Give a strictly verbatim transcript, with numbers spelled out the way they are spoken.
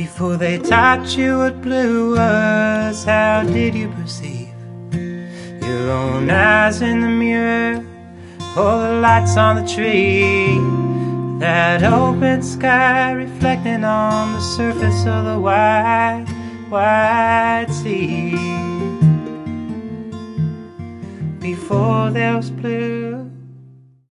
Before they taught you what blue was, how did you perceive your own eyes in the mirror, or the lights on the tree? That open sky reflecting on the surface of the wide, wide sea.